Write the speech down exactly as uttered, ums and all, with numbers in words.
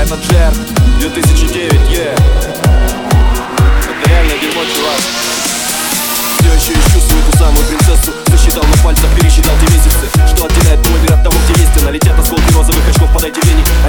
это Джер две тысячи девять, yeah. Это реально дерьмо, чувак. Все еще ищу свою ту самую принцессу. Засчитал на пальцах, пересчитал те месяцы, что отделяет мой мир от того, где есть она. Летят осколки розовых очков, подайте веник.